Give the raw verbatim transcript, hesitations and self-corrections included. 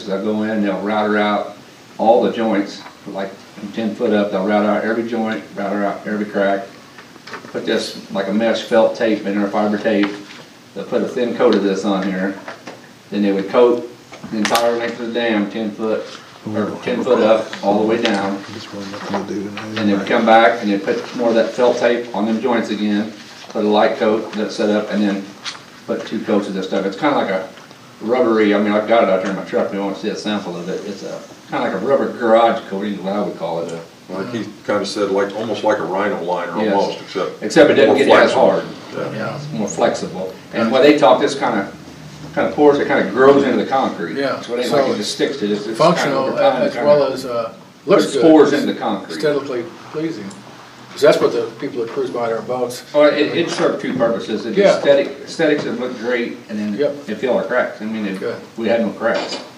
contractors, they'll go in, they'll router out all the joints, like from ten foot up, they'll router out every joint, router out every crack, put this like a mesh felt tape in there, fiber tape, they'll put a thin coat of this on here, then they would coat the entire length of the dam, ten foot, or ten foot up, all the way down. And they would come back and they'd put more of that felt tape on them joints again, put a light coat that's set up, and then put two coats of this stuff. It's kind of like a rubbery, I mean, I've got it out there in my truck, if you want to see a sample of it. It's a kind of like a rubber garage coating, is what I would call it. Like he kind of said, like, almost like a rhino liner, Yes. almost, except. Except it doesn't more get as flexible. hard. Yeah. Yeah. It's more flexible. And when they talk, this kind of, kind of pours, it kind of grows into the concrete. Yeah. So it ain't So like it just sticks to it. It's it's kind of Functional over time, as kind well of as, uh, looks puts good. spores into the concrete. Aesthetically pleasing. Because that's what the people that cruise by our boats. Oh, it, it served two purposes. It's Yeah. aesthetic, aesthetics, it looked great, and then Yep. it filled our cracks. I mean, it, Good. we had no cracks.